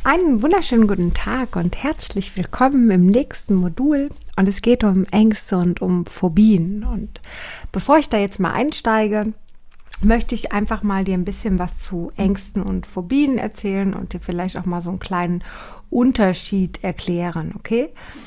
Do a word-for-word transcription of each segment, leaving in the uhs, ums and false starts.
Einen wunderschönen guten Tag und herzlich willkommen im nächsten Modul. Und es geht um Ängste und um Phobien. Und bevor ich da jetzt mal einsteige, möchte ich einfach mal dir ein bisschen was zu Ängsten und Phobien erzählen und dir vielleicht auch mal so einen kleinen Unterschied erklären, okay?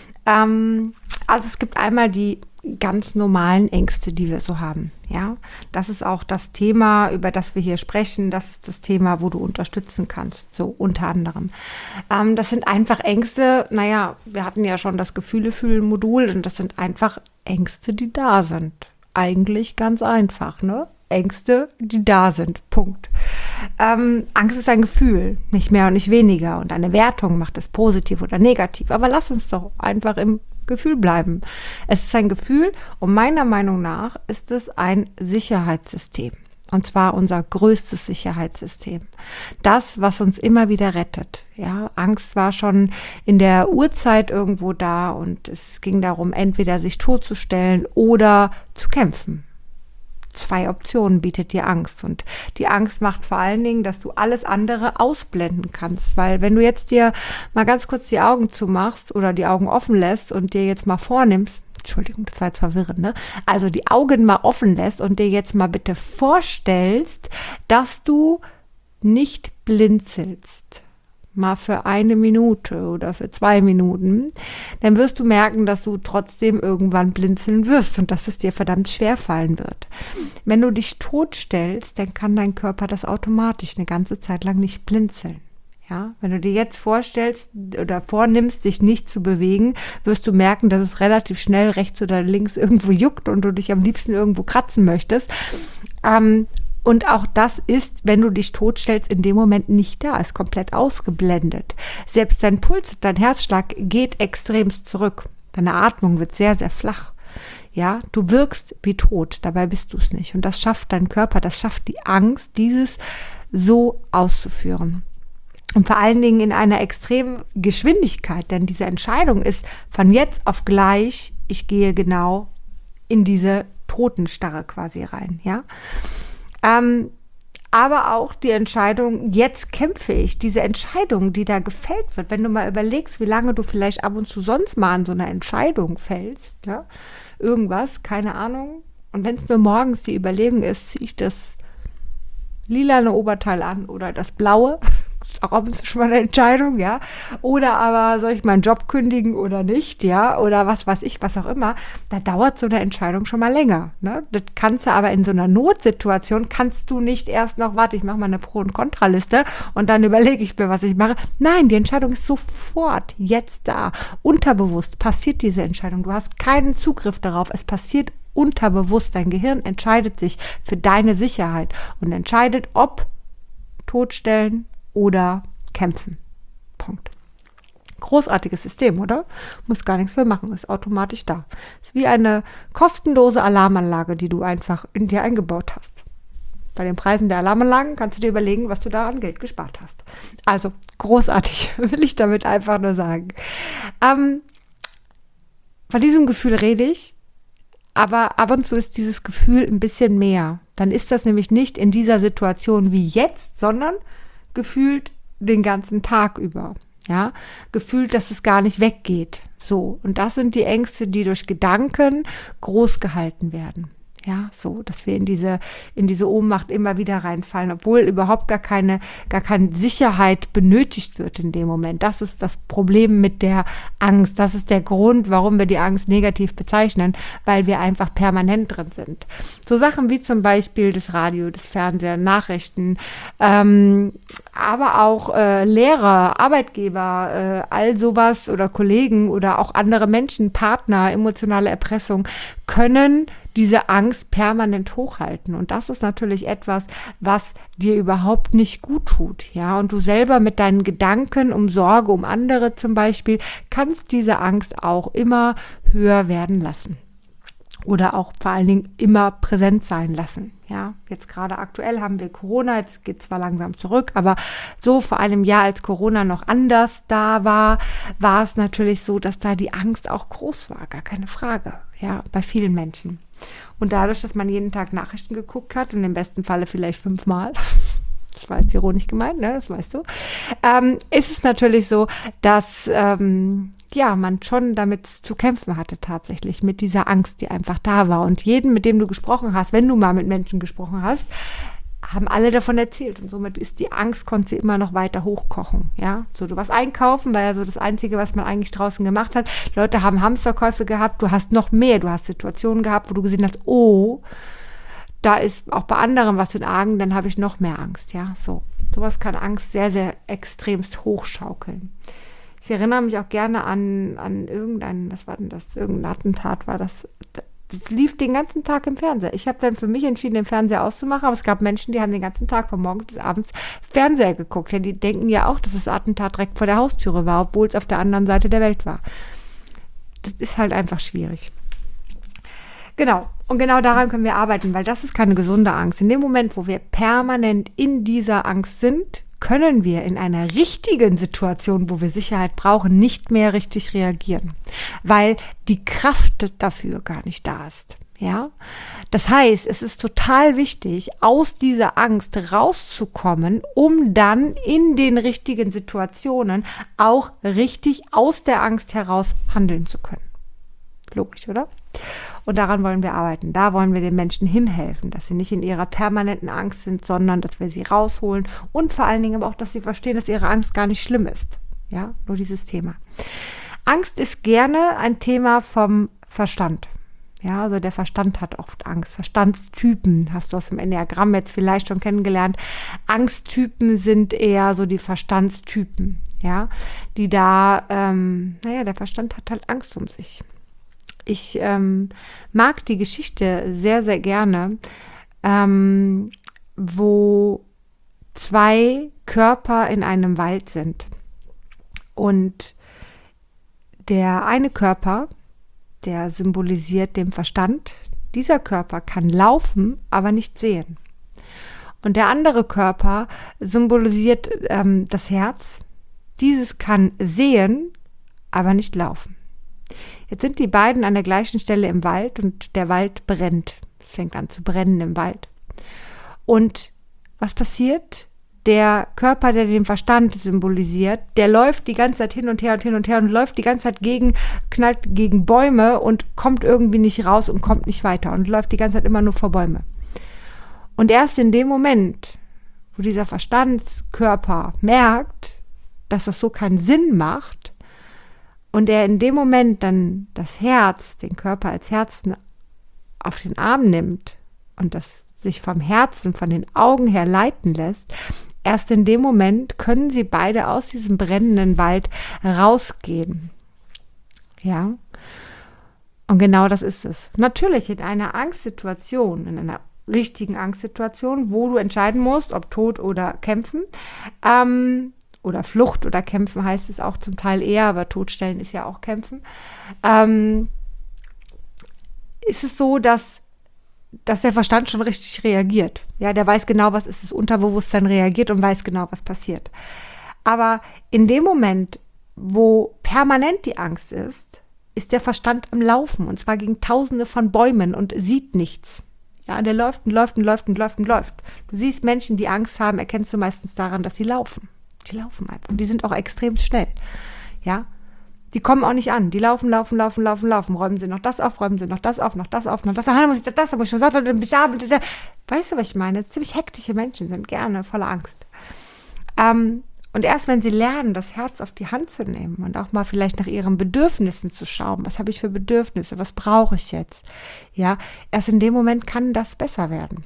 Ähm, also es gibt einmal die ganz normalen Ängste, die wir so haben, ja. Das ist auch das Thema, über das wir hier sprechen. Das ist das Thema, wo du unterstützen kannst, so unter anderem. Ähm, das sind einfach Ängste, naja, wir hatten ja schon das Gefühle-Fühlen-Modul und das sind einfach Ängste, die da sind. Eigentlich ganz einfach, ne? Ängste, die da sind, Punkt. Ähm, Angst ist ein Gefühl, nicht mehr und nicht weniger. Und eine Wertung macht es positiv oder negativ. Aber lass uns doch einfach im Gefühl bleiben. Es ist ein Gefühl und meiner Meinung nach ist es ein Sicherheitssystem. Und zwar unser größtes Sicherheitssystem. Das, was uns immer wieder rettet. Ja, Angst war schon in der Urzeit irgendwo da und es ging darum, entweder sich totzustellen oder zu kämpfen. Zwei Optionen bietet dir Angst. Und die Angst macht vor allen Dingen, dass du alles andere ausblenden kannst. Weil wenn du jetzt dir mal ganz kurz die Augen zumachst oder die Augen offen lässt und dir jetzt mal vornimmst, Entschuldigung, das war jetzt verwirrend, ne? Also die Augen mal offen lässt und dir jetzt mal bitte vorstellst, dass du nicht blinzelst. Mal für eine Minute oder für zwei Minuten, dann wirst du merken, dass du trotzdem irgendwann blinzeln wirst und dass es dir verdammt schwer fallen wird. Wenn du dich totstellst, dann kann dein Körper das automatisch eine ganze Zeit lang nicht blinzeln. Ja, wenn du dir jetzt vorstellst oder vornimmst, dich nicht zu bewegen, wirst du merken, dass es relativ schnell rechts oder links irgendwo juckt und du dich am liebsten irgendwo kratzen möchtest. Ähm, Und auch das ist, wenn du dich totstellst, in dem Moment nicht da, ist komplett ausgeblendet. Selbst dein Puls, dein Herzschlag geht extremst zurück. Deine Atmung wird sehr, sehr flach. Ja, du wirkst wie tot, dabei bist du es nicht. Und das schafft dein Körper, das schafft die Angst, dieses so auszuführen. Und vor allen Dingen in einer extremen Geschwindigkeit, denn diese Entscheidung ist von jetzt auf gleich, ich gehe genau in diese Totenstarre quasi rein, ja. Ähm, aber auch die Entscheidung, jetzt kämpfe ich, diese Entscheidung, die da gefällt wird, wenn du mal überlegst, wie lange du vielleicht ab und zu sonst mal an so einer Entscheidung fällst, ja, irgendwas, keine Ahnung. Und wenn es nur morgens die Überlegung ist, ziehe ich das lilane Oberteil an oder das blaue, ist auch ab und zu schon mal eine Entscheidung, ja, oder aber soll ich meinen Job kündigen oder nicht, ja, oder was weiß ich, was auch immer, da dauert so eine Entscheidung schon mal länger, ne, das kannst du aber in so einer Notsituation, kannst du nicht erst noch, warte, ich mache mal eine Pro- und Kontraliste und dann überlege ich mir, was ich mache, nein, die Entscheidung ist sofort jetzt da, unterbewusst passiert diese Entscheidung, du hast keinen Zugriff darauf, es passiert unterbewusst, dein Gehirn entscheidet sich für deine Sicherheit und entscheidet, ob totstellen oder kämpfen. Punkt. Großartiges System, oder? Muss gar nichts für machen, ist automatisch da. Ist wie eine kostenlose Alarmanlage, die du einfach in dir eingebaut hast. Bei den Preisen der Alarmanlagen kannst du dir überlegen, was du da an Geld gespart hast. Also großartig, will ich damit einfach nur sagen. Ähm, von diesem Gefühl rede ich, aber ab und zu ist dieses Gefühl ein bisschen mehr. Dann ist das nämlich nicht in dieser Situation wie jetzt, sondern gefühlt den ganzen Tag über, ja, gefühlt, dass es gar nicht weggeht, so, und das sind die Ängste, die durch Gedanken groß gehalten werden, ja, so, dass wir in diese, in diese Ohnmacht immer wieder reinfallen, obwohl überhaupt gar keine, gar keine Sicherheit benötigt wird in dem Moment. Das ist das Problem mit der Angst. Das ist der Grund, warum wir die Angst negativ bezeichnen, weil wir einfach permanent drin sind. So Sachen wie zum Beispiel das Radio, das Fernsehen, Nachrichten, ähm, aber auch äh, Lehrer, Arbeitgeber, äh, all sowas oder Kollegen oder auch andere Menschen, Partner, emotionale Erpressung können diese Angst permanent hochhalten. Und das ist natürlich etwas, was dir überhaupt nicht gut tut. Ja, und du selber mit deinen Gedanken um Sorge um andere zum Beispiel kannst diese Angst auch immer höher werden lassen. Oder auch vor allen Dingen immer präsent sein lassen. Ja, jetzt gerade aktuell haben wir Corona, jetzt geht zwar langsam zurück, aber so vor einem Jahr, als Corona noch anders da war, war es natürlich so, dass da die Angst auch groß war, gar keine Frage, ja, bei vielen Menschen. Und dadurch, dass man jeden Tag Nachrichten geguckt hat und im besten Falle vielleicht fünfmal, das war jetzt ironisch gemeint, ne, das weißt du, ähm, ist es natürlich so, dass ähm, ja, man schon damit zu kämpfen hatte tatsächlich, mit dieser Angst, die einfach da war. Und jeden, mit dem du gesprochen hast, wenn du mal mit Menschen gesprochen hast, haben alle davon erzählt. Und somit ist die Angst, konnte sie immer noch weiter hochkochen. Ja, so, du warst einkaufen, war ja so das Einzige, was man eigentlich draußen gemacht hat. Leute haben Hamsterkäufe gehabt, du hast noch mehr, du hast Situationen gehabt, wo du gesehen hast, oh, da ist auch bei anderen was in Argen, dann habe ich noch mehr Angst. Ja, so. Sowas kann Angst sehr, sehr extremst hochschaukeln. Ich erinnere mich auch gerne an, an irgendein, was war denn das, irgendein Attentat war das, das lief den ganzen Tag im Fernseher. Ich habe dann für mich entschieden, den Fernseher auszumachen, aber es gab Menschen, die haben den ganzen Tag von morgens bis abends Fernseher geguckt. Ja, die denken ja auch, dass das Attentat direkt vor der Haustüre war, obwohl es auf der anderen Seite der Welt war. Das ist halt einfach schwierig. Genau, und genau daran können wir arbeiten, weil das ist keine gesunde Angst. In dem Moment, wo wir permanent in dieser Angst sind, können wir in einer richtigen Situation, wo wir Sicherheit brauchen, nicht mehr richtig reagieren, weil die Kraft dafür gar nicht da ist. Ja, das heißt, es ist total wichtig, aus dieser Angst rauszukommen, um dann in den richtigen Situationen auch richtig aus der Angst heraus handeln zu können. Logisch, oder? Und daran wollen wir arbeiten. Da wollen wir den Menschen hinhelfen, dass sie nicht in ihrer permanenten Angst sind, sondern dass wir sie rausholen und vor allen Dingen aber auch, dass sie verstehen, dass ihre Angst gar nicht schlimm ist. Ja, nur dieses Thema. Angst ist gerne ein Thema vom Verstand. Ja, also der Verstand hat oft Angst. Verstandstypen hast du aus dem Enneagramm jetzt vielleicht schon kennengelernt. Angsttypen sind eher so die Verstandstypen, ja, die da, ähm, naja, der Verstand hat halt Angst um sich. Ich ähm, mag die Geschichte sehr, sehr gerne, ähm, wo zwei Körper in einem Wald sind. Und der eine Körper, der symbolisiert den Verstand. Dieser Körper kann laufen, aber nicht sehen. Und der andere Körper symbolisiert ähm, das Herz. Dieses kann sehen, aber nicht laufen. Jetzt sind die beiden an der gleichen Stelle im Wald und der Wald brennt. Es fängt an zu brennen im Wald. Und was passiert? Der Körper, der den Verstand symbolisiert, der läuft die ganze Zeit hin und her und hin und her und läuft die ganze Zeit gegen, knallt gegen Bäume und kommt irgendwie nicht raus und kommt nicht weiter und läuft die ganze Zeit immer nur vor Bäume. Und erst in dem Moment, wo dieser Verstandskörper merkt, dass das so keinen Sinn macht, und er in dem Moment dann das Herz, den Körper als Herzen auf den Arm nimmt und das sich vom Herzen, von den Augen her leiten lässt, erst in dem Moment können sie beide aus diesem brennenden Wald rausgehen. Ja, und genau das ist es. Natürlich in einer Angstsituation, in einer richtigen Angstsituation, wo du entscheiden musst, ob Tod oder Kämpfen, ähm, oder Flucht oder Kämpfen heißt es auch zum Teil eher, aber Todstellen ist ja auch Kämpfen, ähm, ist es so, dass, dass der Verstand schon richtig reagiert. Ja, der weiß genau, was ist, das Unterbewusstsein reagiert und weiß genau, was passiert. Aber in dem Moment, wo permanent die Angst ist, ist der Verstand am Laufen und zwar gegen Tausende von Bäumen und sieht nichts. Ja, der läuft und läuft und läuft und läuft und läuft. Du siehst Menschen, die Angst haben, erkennst du meistens daran, dass sie laufen. Die laufen einfach. Und die sind auch extrem schnell. Ja, die kommen auch nicht an. Die laufen, laufen, laufen, laufen, laufen. Räumen sie noch das auf, räumen sie noch das auf, noch das auf, noch das auf. Dann muss ich das, das, muss ich schon sagen, dann bin ich da. Weißt du, was ich meine? Ziemlich hektische Menschen sind gerne voller Angst. Ähm, und erst wenn sie lernen, das Herz auf die Hand zu nehmen und auch mal vielleicht nach ihren Bedürfnissen zu schauen, was habe ich für Bedürfnisse, was brauche ich jetzt? Ja, erst in dem Moment kann das besser werden.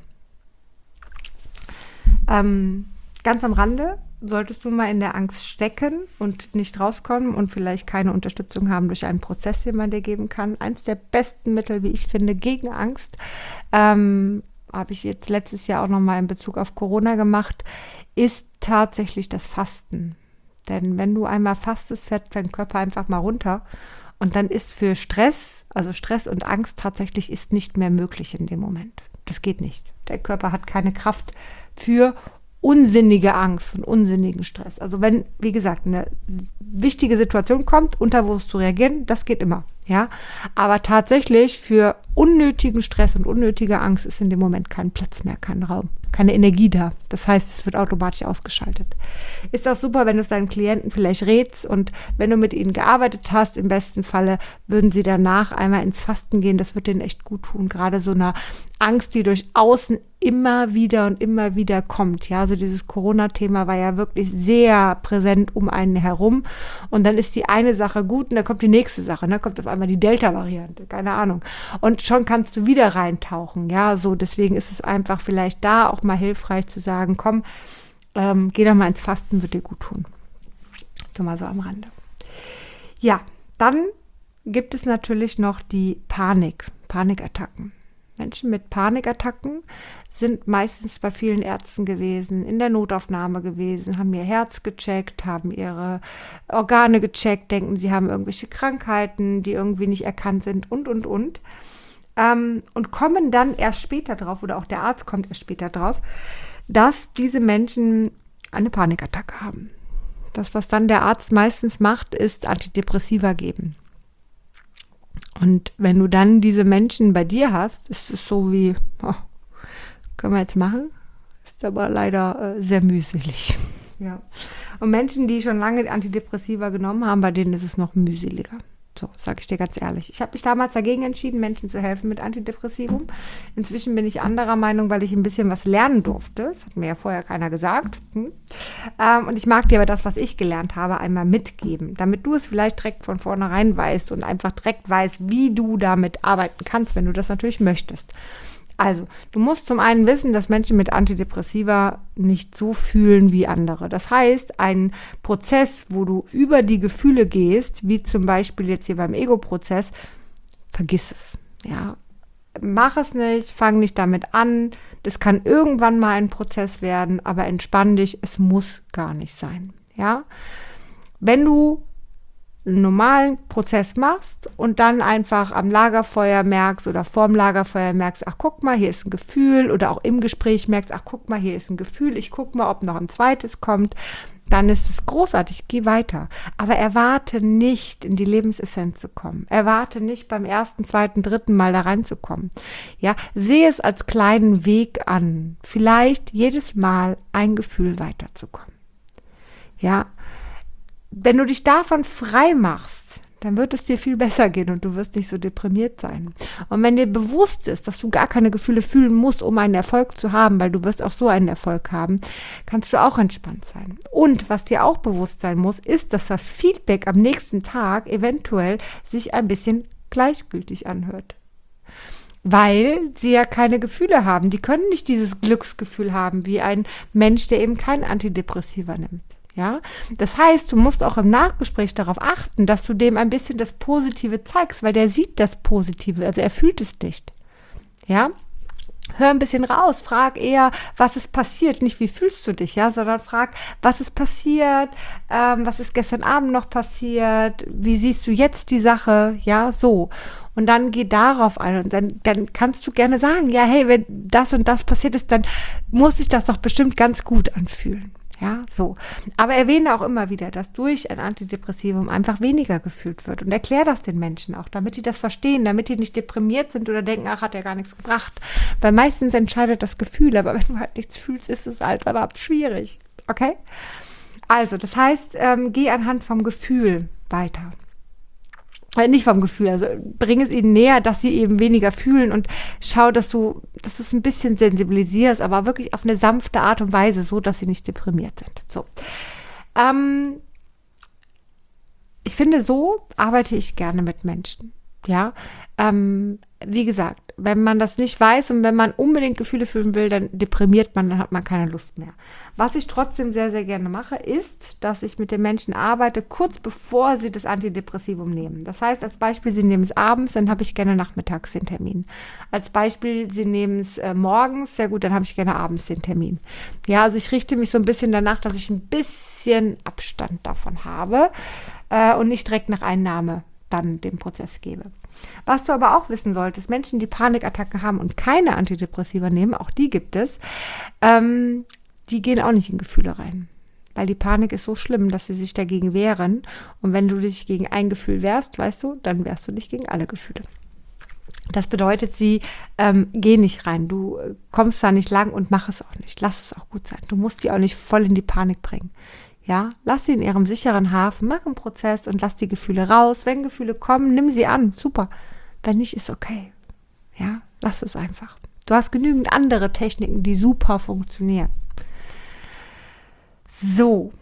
Ähm, ganz am Rande, solltest du mal in der Angst stecken und nicht rauskommen und vielleicht keine Unterstützung haben durch einen Prozess, den man dir geben kann. Eins der besten Mittel, wie ich finde, gegen Angst, ähm, habe ich jetzt letztes Jahr auch nochmal in Bezug auf Corona gemacht, ist tatsächlich das Fasten. Denn wenn du einmal fastest, fährt dein Körper einfach mal runter und dann ist für Stress, also Stress und Angst tatsächlich ist nicht mehr möglich in dem Moment. Das geht nicht. Der Körper hat keine Kraft für unsinnige Angst und unsinnigen Stress. Also wenn, wie gesagt, eine wichtige Situation kommt, unterbewusst zu reagieren, das geht immer. Ja, aber tatsächlich für unnötigen Stress und unnötige Angst ist in dem Moment kein Platz mehr, kein Raum, keine Energie da. Das heißt, es wird automatisch ausgeschaltet. Ist auch super, wenn du es deinen Klienten vielleicht rätst und wenn du mit ihnen gearbeitet hast, im besten Falle würden sie danach einmal ins Fasten gehen. Das wird denen echt gut tun. Gerade so eine Angst, die durch Außen immer wieder und immer wieder kommt. Ja, also dieses Corona-Thema war ja wirklich sehr präsent um einen herum. Und dann ist die eine Sache gut und dann kommt die nächste Sache. Dann kommt auf einmal die Delta-Variante, keine Ahnung. Und schon kannst du wieder reintauchen. Ja, so deswegen ist es einfach vielleicht da auch mal hilfreich zu sagen, komm, ähm, geh doch mal ins Fasten, wird dir gut tun. So mal so am Rande. Ja, dann gibt es natürlich noch die Panik, Panikattacken. Menschen mit Panikattacken sind meistens bei vielen Ärzten gewesen, in der Notaufnahme gewesen, haben ihr Herz gecheckt, haben ihre Organe gecheckt, denken, sie haben irgendwelche Krankheiten, die irgendwie nicht erkannt sind und, und, und. Ähm, und kommen dann erst später drauf, oder auch der Arzt kommt erst später drauf, dass diese Menschen eine Panikattacke haben. Das, was dann der Arzt meistens macht, ist Antidepressiva geben. Und wenn du dann diese Menschen bei dir hast, ist es so wie, oh, können wir jetzt machen, ist aber leider äh, sehr mühselig. Ja. Und Menschen, die schon lange Antidepressiva genommen haben, bei denen ist es noch mühseliger. So, sage ich dir ganz ehrlich. Ich habe mich damals dagegen entschieden, Menschen zu helfen mit Antidepressivum. Inzwischen bin ich anderer Meinung, weil ich ein bisschen was lernen durfte. Das hat mir ja vorher keiner gesagt. Hm. Ähm, und ich mag dir aber das, was ich gelernt habe, einmal mitgeben, damit du es vielleicht direkt von vornherein weißt und einfach direkt weißt, wie du damit arbeiten kannst, wenn du das natürlich möchtest. Also, du musst zum einen wissen, dass Menschen mit Antidepressiva nicht so fühlen wie andere. Das heißt, ein Prozess, wo du über die Gefühle gehst, wie zum Beispiel jetzt hier beim Ego-Prozess, vergiss es. Ja, mach es nicht, fang nicht damit an. Das kann irgendwann mal ein Prozess werden, aber entspann dich, es muss gar nicht sein. Ja, wenn du einen normalen Prozess machst und dann einfach am Lagerfeuer merkst oder vorm Lagerfeuer merkst, ach guck mal, hier ist ein Gefühl, oder auch im Gespräch merkst, ach guck mal, hier ist ein Gefühl, ich guck mal, ob noch ein zweites kommt, dann ist es großartig, geh weiter. Aber erwarte nicht, in die Lebensessenz zu kommen. Erwarte nicht, beim ersten, zweiten, dritten Mal da reinzukommen. Ja, sehe es als kleinen Weg an, vielleicht jedes Mal ein Gefühl weiterzukommen. Ja, wenn du dich davon frei machst, dann wird es dir viel besser gehen und du wirst nicht so deprimiert sein. Und wenn dir bewusst ist, dass du gar keine Gefühle fühlen musst, um einen Erfolg zu haben, weil du wirst auch so einen Erfolg haben, kannst du auch entspannt sein. Und was dir auch bewusst sein muss, ist, dass das Feedback am nächsten Tag eventuell sich ein bisschen gleichgültig anhört. Weil sie ja keine Gefühle haben. Die können nicht dieses Glücksgefühl haben, wie ein Mensch, der eben kein Antidepressiva nimmt. Ja, das heißt, du musst auch im Nachgespräch darauf achten, dass du dem ein bisschen das Positive zeigst, weil der sieht das Positive, also er fühlt es nicht. Ja, hör ein bisschen raus, frag eher, was ist passiert, nicht wie fühlst du dich, ja, sondern frag, was ist passiert, ähm, was ist gestern Abend noch passiert, wie siehst du jetzt die Sache, ja, so. Und dann geh darauf ein und dann, dann kannst du gerne sagen, ja, hey, wenn das und das passiert ist, dann muss sich das doch bestimmt ganz gut anfühlen. Ja, so. Aber erwähne auch immer wieder, dass durch ein Antidepressivum einfach weniger gefühlt wird. Und erklär das den Menschen auch, damit die das verstehen, damit die nicht deprimiert sind oder denken, ach, hat ja gar nichts gebracht. Weil meistens entscheidet das Gefühl, aber wenn du halt nichts fühlst, ist es halt verdammt schwierig. Okay? Also, das heißt, ähm, geh anhand vom Gefühl weiter. Nicht vom Gefühl, also bring es ihnen näher, dass sie eben weniger fühlen und schau, dass du, dass du es ein bisschen sensibilisierst, aber wirklich auf eine sanfte Art und Weise, so dass sie nicht deprimiert sind. So. Ähm, ich finde, so arbeite ich gerne mit Menschen. Ja, ähm, wie gesagt, wenn man das nicht weiß und wenn man unbedingt Gefühle fühlen will, dann deprimiert man, dann hat man keine Lust mehr. Was ich trotzdem sehr, sehr gerne mache, ist, dass ich mit den Menschen arbeite, kurz bevor sie das Antidepressivum nehmen. Das heißt, als Beispiel, sie nehmen es abends, dann habe ich gerne nachmittags den Termin. Als Beispiel, sie nehmen es äh, morgens, sehr gut, dann habe ich gerne abends den Termin. Ja, also ich richte mich so ein bisschen danach, dass ich ein bisschen Abstand davon habe äh, und nicht direkt nach Einnahme dann den Prozess gebe. Was du aber auch wissen solltest, Menschen, die Panikattacken haben und keine Antidepressiva nehmen, auch die gibt es, ähm, die gehen auch nicht in Gefühle rein. Weil die Panik ist so schlimm, dass sie sich dagegen wehren. Und wenn du dich gegen ein Gefühl wehrst, weißt du, dann wehrst du dich gegen alle Gefühle. Das bedeutet, sie ähm, geh nicht rein. Du kommst da nicht lang und mach es auch nicht. Lass es auch gut sein. Du musst sie auch nicht voll in die Panik bringen. Ja, lass sie in ihrem sicheren Hafen, mach einen Prozess und lass die Gefühle raus. Wenn Gefühle kommen, nimm sie an. Super. Wenn nicht, ist okay. Ja, lass es einfach. Du hast genügend andere Techniken, die super funktionieren. So.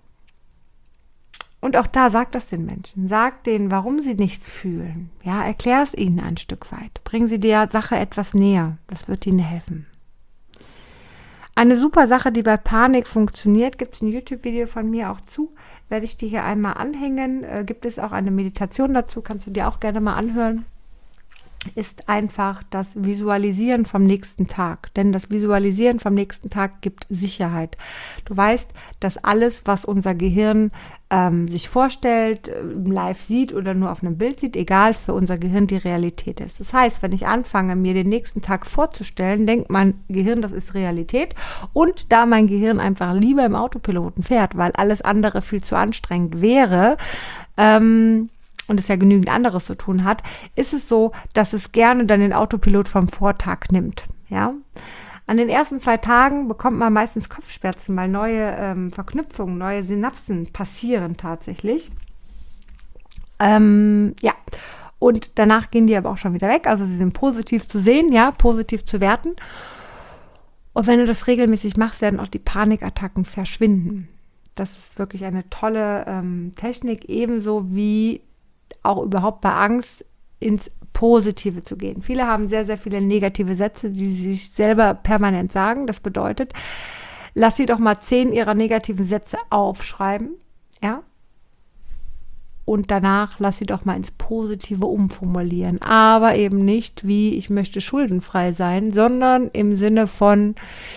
Und auch da sag das den Menschen. Sag denen, warum sie nichts fühlen. Ja, erklär es ihnen ein Stück weit. Bring sie der Sache etwas näher. Das wird ihnen helfen. Eine super Sache, die bei Panik funktioniert, gibt es ein YouTube-Video von mir auch zu. Werde ich dir hier einmal anhängen. Äh, gibt es auch eine Meditation dazu, kannst du dir auch gerne mal anhören. Ist einfach das Visualisieren vom nächsten Tag. Denn das Visualisieren vom nächsten Tag gibt Sicherheit. Du weißt, dass alles, was unser Gehirn ähm, sich vorstellt, äh, live sieht oder nur auf einem Bild sieht, egal, für unser Gehirn die Realität ist. Das heißt, wenn ich anfange, mir den nächsten Tag vorzustellen, denkt mein Gehirn, das ist Realität. Und da mein Gehirn einfach lieber im Autopiloten fährt, weil alles andere viel zu anstrengend wäre, ähm, und es ja genügend anderes zu tun hat, ist es so, dass es gerne dann den Autopilot vom Vortag nimmt. Ja? An den ersten zwei Tagen bekommt man meistens Kopfschmerzen, weil neue ähm, Verknüpfungen, neue Synapsen passieren tatsächlich. Ähm, ja, und danach gehen die aber auch schon wieder weg. Also sie sind positiv zu sehen, ja, positiv zu werten. Und wenn du das regelmäßig machst, werden auch die Panikattacken verschwinden. Das ist wirklich eine tolle ähm, Technik, ebenso wie auch überhaupt bei Angst ins Positive zu gehen. Viele haben sehr, sehr viele negative Sätze, die sie sich selber permanent sagen. Das bedeutet, lass sie doch mal zehn ihrer negativen Sätze aufschreiben, ja, und danach lass sie doch mal ins Positive umformulieren. Aber eben nicht wie, ich möchte schuldenfrei sein, sondern im Sinne von,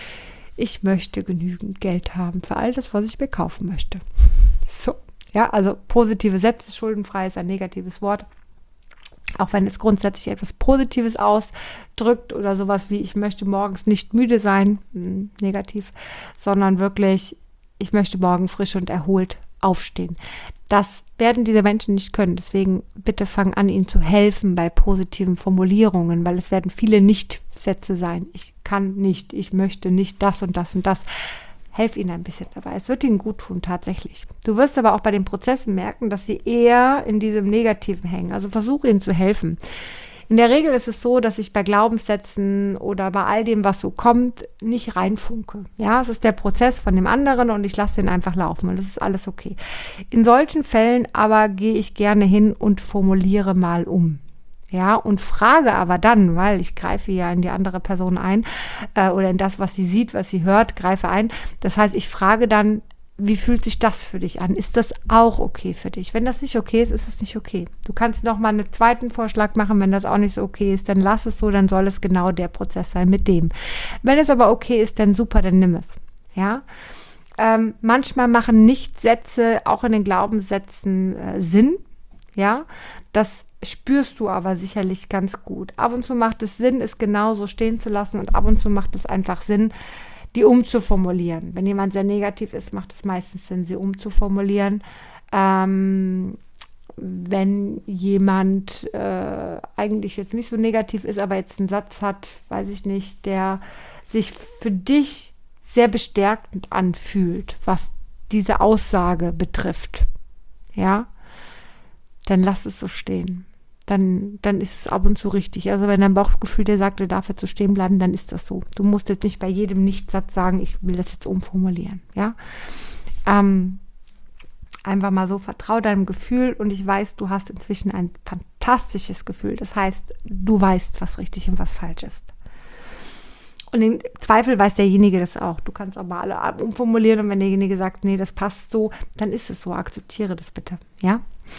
ich möchte genügend Geld haben für all das, was ich mir kaufen möchte. So. Ja, also positive Sätze, schuldenfrei ist ein negatives Wort. Auch wenn es grundsätzlich etwas Positives ausdrückt oder sowas wie, ich möchte morgens nicht müde sein, mh, negativ, sondern wirklich, ich möchte morgen frisch und erholt aufstehen. Das werden diese Menschen nicht können. Deswegen bitte fang an, ihnen zu helfen bei positiven Formulierungen, weil es werden viele Nicht-Sätze sein. Ich kann nicht, ich möchte nicht das und das und das. Helf ihnen ein bisschen dabei. Es wird ihnen gut tun, tatsächlich. Du wirst aber auch bei den Prozessen merken, dass sie eher in diesem Negativen hängen. Also versuche ihnen zu helfen. In der Regel ist es so, dass ich bei Glaubenssätzen oder bei all dem, was so kommt, nicht reinfunke. Ja, es ist der Prozess von dem anderen und ich lasse den einfach laufen und das ist alles okay. In solchen Fällen aber gehe ich gerne hin und formuliere mal um. Ja, und frage aber dann, weil ich greife ja in die andere Person ein äh, oder in das, was sie sieht, was sie hört, greife ein. Das heißt, ich frage dann, wie fühlt sich das für dich an? Ist das auch okay für dich? Wenn das nicht okay ist, ist es nicht okay. Du kannst noch mal einen zweiten Vorschlag machen, wenn das auch nicht so okay ist, dann lass es so, dann soll es genau der Prozess sein mit dem. Wenn es aber okay ist, dann super, dann nimm es. Ja. Ähm, manchmal machen Nicht-Sätze auch in den Glaubenssätzen äh, Sinn. Ja, das spürst du aber sicherlich ganz gut. Ab und zu macht es Sinn, es genauso stehen zu lassen und ab und zu macht es einfach Sinn, die umzuformulieren. Wenn jemand sehr negativ ist, macht es meistens Sinn, sie umzuformulieren. Ähm, wenn jemand äh, eigentlich jetzt nicht so negativ ist, aber jetzt einen Satz hat, weiß ich nicht, der sich für dich sehr bestärkend anfühlt, was diese Aussage betrifft, ja, dann lass es so stehen. Dann, dann ist es ab und zu richtig. Also wenn dein Bauchgefühl dir sagt, er darf jetzt so stehen bleiben, dann ist das so. Du musst jetzt nicht bei jedem Nichtsatz sagen, ich will das jetzt umformulieren. Ja? Ähm, einfach mal so, vertrau deinem Gefühl und ich weiß, du hast inzwischen ein fantastisches Gefühl. Das heißt, du weißt, was richtig und was falsch ist. Und im Zweifel weiß derjenige das auch. Du kannst auch mal alle umformulieren und wenn derjenige sagt, nee, das passt so, dann ist es so. Akzeptiere das bitte. Ja?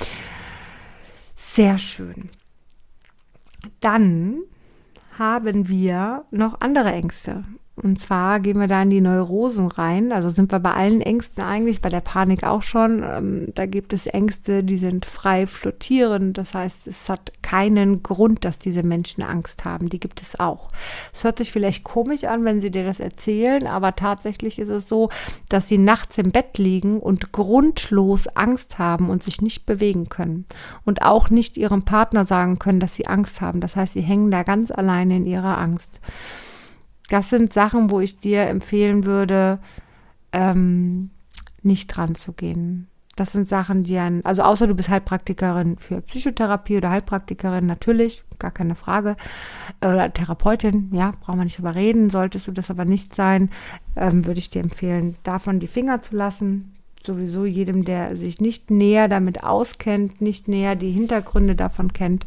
Sehr schön. Dann haben wir noch andere Ängste. Und zwar gehen wir da in die Neurosen rein. Also sind wir bei allen Ängsten eigentlich, bei der Panik auch schon. Ähm, da gibt es Ängste, die sind frei flottierend. Das heißt, es hat keinen Grund, dass diese Menschen Angst haben. Die gibt es auch. Es hört sich vielleicht komisch an, wenn sie dir das erzählen, aber tatsächlich ist es so, dass sie nachts im Bett liegen und grundlos Angst haben und sich nicht bewegen können. Und auch nicht ihrem Partner sagen können, dass sie Angst haben. Das heißt, sie hängen da ganz alleine in ihrer Angst. Das sind Sachen, wo ich dir empfehlen würde, ähm, nicht dran zu gehen. Das sind Sachen, die an, also außer du bist Heilpraktikerin für Psychotherapie oder Heilpraktikerin, natürlich, gar keine Frage. Oder Therapeutin, ja, brauchen wir nicht drüber reden. Solltest du das aber nicht sein, ähm, würde ich dir empfehlen, davon die Finger zu lassen. Sowieso jedem, der sich nicht näher damit auskennt, nicht näher die Hintergründe davon kennt,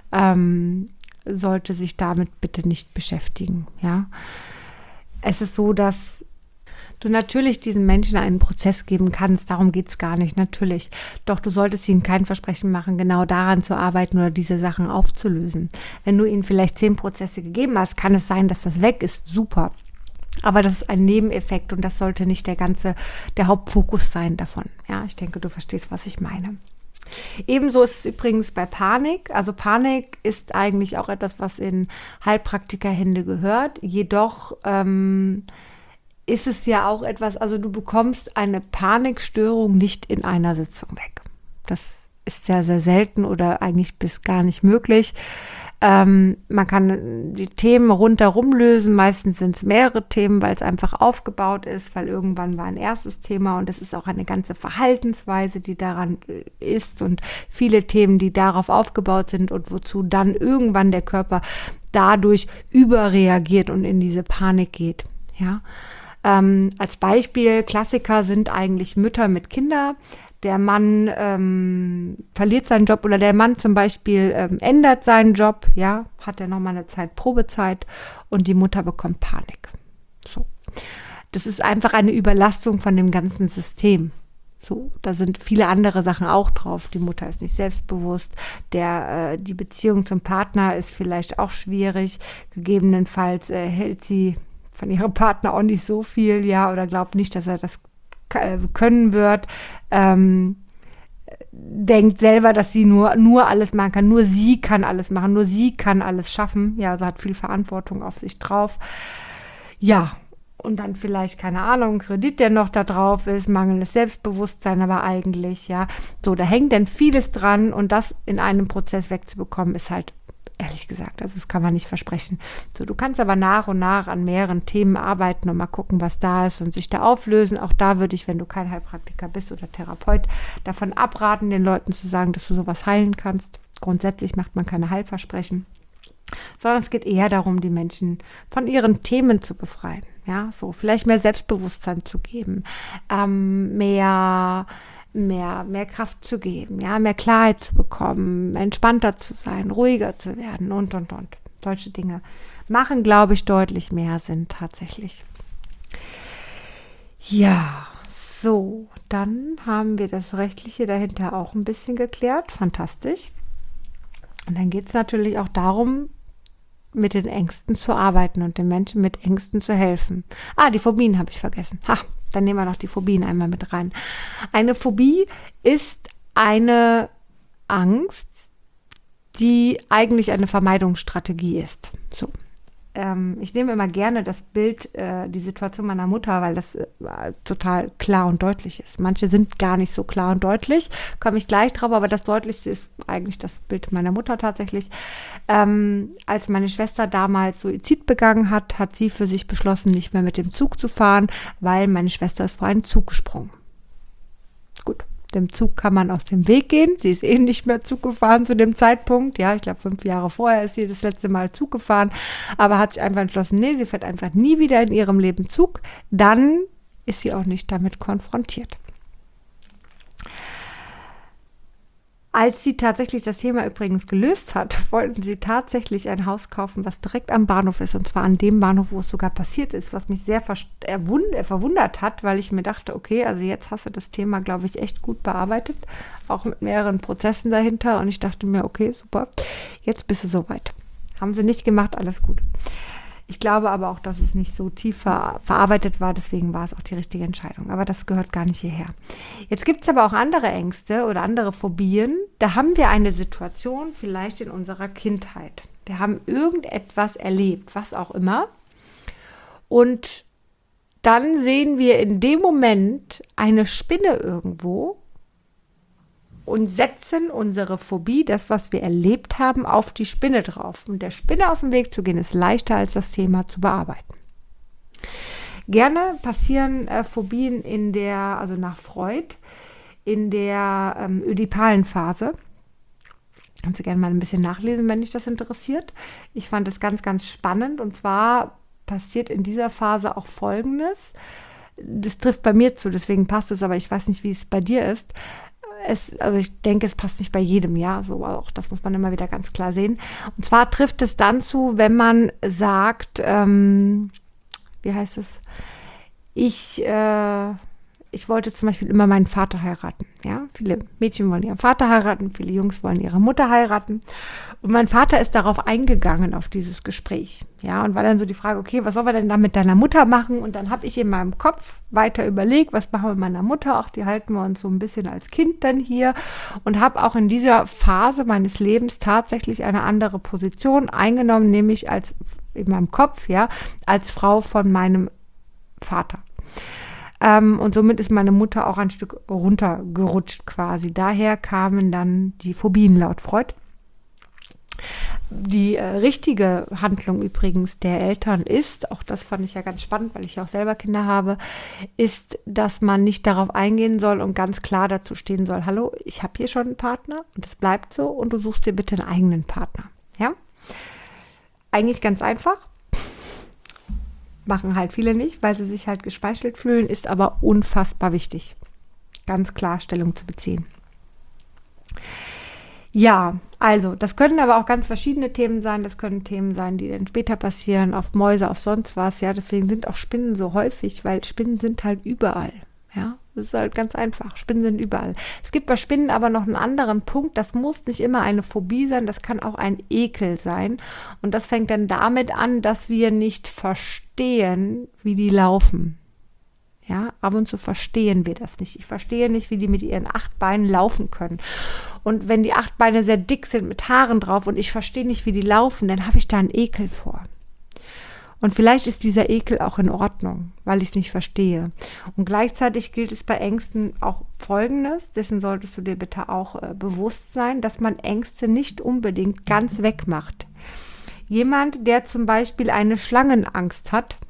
ähm, sollte sich damit bitte nicht beschäftigen, ja. Es ist so, dass du natürlich diesen Menschen einen Prozess geben kannst, darum geht es gar nicht, natürlich. Doch du solltest ihnen kein Versprechen machen, genau daran zu arbeiten oder diese Sachen aufzulösen. Wenn du ihnen vielleicht zehn Prozesse gegeben hast, kann es sein, dass das weg ist, super. Aber das ist ein Nebeneffekt und das sollte nicht der ganze, der Hauptfokus sein davon. Ja, ich denke, du verstehst, was ich meine. Ebenso ist es übrigens bei Panik. Also Panik ist eigentlich auch etwas, was in Heilpraktikerhände gehört. Jedoch ähm, ist es ja auch etwas, also du bekommst eine Panikstörung nicht in einer Sitzung weg. Das ist sehr, sehr selten oder eigentlich bis gar nicht möglich. Ähm, man kann die Themen rundherum lösen, meistens sind es mehrere Themen, weil es einfach aufgebaut ist, weil irgendwann war ein erstes Thema und es ist auch eine ganze Verhaltensweise, die daran ist und viele Themen, die darauf aufgebaut sind und wozu dann irgendwann der Körper dadurch überreagiert und in diese Panik geht. Ja, ähm, als Beispiel, Klassiker sind eigentlich Mütter mit Kindern. Der Mann ähm, verliert seinen Job oder der Mann zum Beispiel ähm, ändert seinen Job, ja, hat er nochmal eine Zeit Probezeit und die Mutter bekommt Panik. So. Das ist einfach eine Überlastung von dem ganzen System. So, da sind viele andere Sachen auch drauf. Die Mutter ist nicht selbstbewusst, der, äh, die Beziehung zum Partner ist vielleicht auch schwierig. Gegebenenfalls äh, hält sie von ihrem Partner auch nicht so viel, ja, oder glaubt nicht, dass er das können wird, ähm, denkt selber, dass sie nur, nur alles machen kann, nur sie kann alles machen, nur sie kann alles schaffen, ja, also hat viel Verantwortung auf sich drauf, ja, und dann vielleicht, keine Ahnung, Kredit, der noch da drauf ist, mangelndes Selbstbewusstsein, aber eigentlich, ja, so, da hängt dann vieles dran und das in einem Prozess wegzubekommen, ist halt ehrlich gesagt, also das kann man nicht versprechen. So, du kannst aber nach und nach an mehreren Themen arbeiten und mal gucken, was da ist und sich da auflösen. Auch da würde ich, wenn du kein Heilpraktiker bist oder Therapeut, davon abraten, den Leuten zu sagen, dass du sowas heilen kannst. Grundsätzlich macht man keine Heilversprechen, sondern es geht eher darum, die Menschen von ihren Themen zu befreien. Ja, so vielleicht mehr Selbstbewusstsein zu geben, ähm, mehr Mehr, mehr Kraft zu geben, ja, mehr Klarheit zu bekommen, entspannter zu sein, ruhiger zu werden und, und, und. Solche Dinge machen, glaube ich, deutlich mehr Sinn tatsächlich. Ja, so, dann haben wir das Rechtliche dahinter auch ein bisschen geklärt. Fantastisch. Und dann geht es natürlich auch darum, mit den Ängsten zu arbeiten und den Menschen mit Ängsten zu helfen. Ah, die Phobien habe ich vergessen. Ha, dann nehmen wir noch die Phobien einmal mit rein. Eine Phobie ist eine Angst, die eigentlich eine Vermeidungsstrategie ist. So. Ähm, ich nehme immer gerne das Bild, äh, die Situation meiner Mutter, weil das äh, total klar und deutlich ist. Manche sind gar nicht so klar und deutlich, komme ich gleich drauf, aber das Deutlichste ist eigentlich das Bild meiner Mutter tatsächlich. Ähm, als meine Schwester damals Suizid begangen hat, hat sie für sich beschlossen, nicht mehr mit dem Zug zu fahren, weil meine Schwester ist vor einen Zug gesprungen. Gut. Dem Zug kann man aus dem Weg gehen. Sie ist eh nicht mehr Zug gefahren zu dem Zeitpunkt. Ja, ich glaube, fünf Jahre vorher ist sie das letzte Mal Zug gefahren. Aber hat sich einfach entschlossen, nee, sie fährt einfach nie wieder in ihrem Leben Zug. Dann ist sie auch nicht damit konfrontiert. Als sie tatsächlich das Thema übrigens gelöst hat, wollten sie tatsächlich ein Haus kaufen, was direkt am Bahnhof ist. Und zwar an dem Bahnhof, wo es sogar passiert ist, was mich sehr verwundert hat, weil ich mir dachte, okay, also jetzt hast du das Thema, glaube ich, echt gut bearbeitet, auch mit mehreren Prozessen dahinter. Und ich dachte mir, okay, super, jetzt bist du soweit. Haben sie nicht gemacht, alles gut. Ich glaube aber auch, dass es nicht so tief ver- verarbeitet war, deswegen war es auch die richtige Entscheidung. Aber das gehört gar nicht hierher. Jetzt gibt es aber auch andere Ängste oder andere Phobien. Da haben wir eine Situation vielleicht in unserer Kindheit. Wir haben irgendetwas erlebt, was auch immer. Und dann sehen wir in dem Moment eine Spinne irgendwo und setzen unsere Phobie, das, was wir erlebt haben, auf die Spinne drauf. Und der Spinne auf den Weg zu gehen, ist leichter, als das Thema zu bearbeiten. Gerne passieren äh, Phobien in der, also nach Freud, in der ähm, ödipalen Phase. Kannst du gerne mal ein bisschen nachlesen, wenn dich das interessiert. Ich fand das ganz, ganz spannend. Und zwar passiert in dieser Phase auch Folgendes. Das trifft bei mir zu, deswegen passt es, aber ich weiß nicht, wie es bei dir ist. Es, also ich denke, es passt nicht bei jedem, ja, so auch das muss man immer wieder ganz klar sehen. Und zwar trifft es dann zu, wenn man sagt, ähm, wie heißt es, ich, äh, ich wollte zum Beispiel immer meinen Vater heiraten, ja, viele Mädchen wollen ihren Vater heiraten, viele Jungs wollen ihre Mutter heiraten und mein Vater ist darauf eingegangen, auf dieses Gespräch, ja, und war dann so die Frage, okay, was sollen wir denn da mit deiner Mutter machen? Und dann habe ich in meinem Kopf weiter überlegt, was machen wir mit meiner Mutter, ach, die halten wir uns so ein bisschen als Kind dann hier und habe auch in dieser Phase meines Lebens tatsächlich eine andere Position eingenommen, nämlich als in meinem Kopf, ja, als Frau von meinem Vater. Ähm, und somit ist meine Mutter auch ein Stück runtergerutscht quasi. Daher kamen dann die Phobien laut Freud. Die äh, richtige Handlung übrigens der Eltern ist, auch das fand ich ja ganz spannend, weil ich ja auch selber Kinder habe, ist, dass man nicht darauf eingehen soll und ganz klar dazu stehen soll, hallo, ich habe hier schon einen Partner und das bleibt so und du suchst dir bitte einen eigenen Partner. Ja? Eigentlich ganz einfach. Machen halt viele nicht, weil sie sich halt gespeichelt fühlen, ist aber unfassbar wichtig, ganz klar Stellung zu beziehen. Ja, also, das können aber auch ganz verschiedene Themen sein. Das können Themen sein, die dann später passieren, auf Mäuse, auf sonst was. Ja, deswegen sind auch Spinnen so häufig, weil Spinnen sind halt überall. Ja, das ist halt ganz einfach. Spinnen sind überall. Es gibt bei Spinnen aber noch einen anderen Punkt. Das muss nicht immer eine Phobie sein. Das kann auch ein Ekel sein. Und das fängt dann damit an, dass wir nicht verstehen, wie die laufen. Ja, ab und zu verstehen wir das nicht. Ich verstehe nicht, wie die mit ihren acht Beinen laufen können. Und wenn die acht Beine sehr dick sind mit Haaren drauf und ich verstehe nicht, wie die laufen, dann habe ich da einen Ekel vor. Und vielleicht ist dieser Ekel auch in Ordnung, weil ich es nicht verstehe. Und gleichzeitig gilt es bei Ängsten auch Folgendes, dessen solltest du dir bitte auch äh, bewusst sein, dass man Ängste nicht unbedingt ganz wegmacht. Jemand, der zum Beispiel eine Schlangenangst hat,